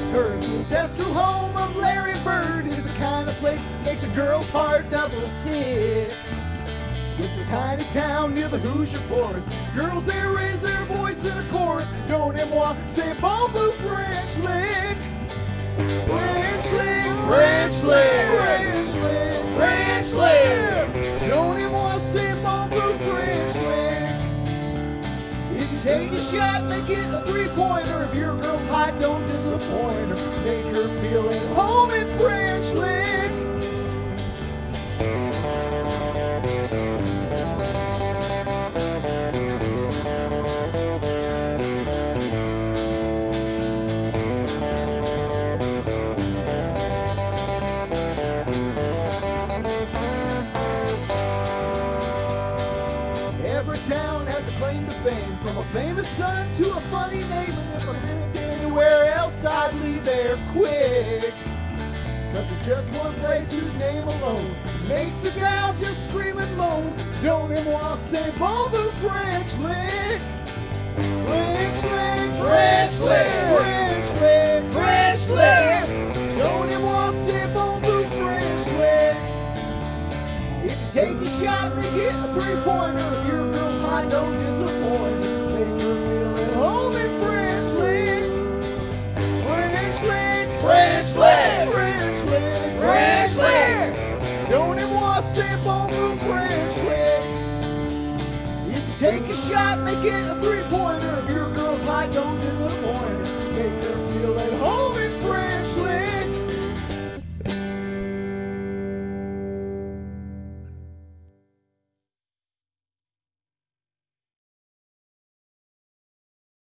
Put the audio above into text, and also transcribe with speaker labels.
Speaker 1: always heard the ancestral home of Larry Bird is the kind of place that makes a girl's heart double tick. It's a tiny town near the Hoosier Forest. Girls there raise their voice in a chorus. Donnez-moi, c'est bon vous French lick. French lick, French lick, French lick, French lick. Donnez-moi, c'est bon vous French lick. If you take a shot, make it a three-pointer. If your girl's hot, don't disappoint her. Make her feel at home in French lick. Every town has a claim to fame, from a famous son to a funny name. And if I lived anywhere else, I'd leave there quick. But there's just one place whose name alone makes a gal just scream and moan. Donnez-moi, c'est bon vous French lick. French lick, French lick, French lick, French lick. Donnez-moi, c'est bon vous French lick. If you take a shot, make it a three-pointer. If your girl's hot, don't disappoint her. Make her feel at home in French lick. French lick, French lick, French lick, French lick. Donnez-moi, c'est bon vous French lick. If you take a shot, make it a three-pointer. If your girl's hot, don't disappoint her.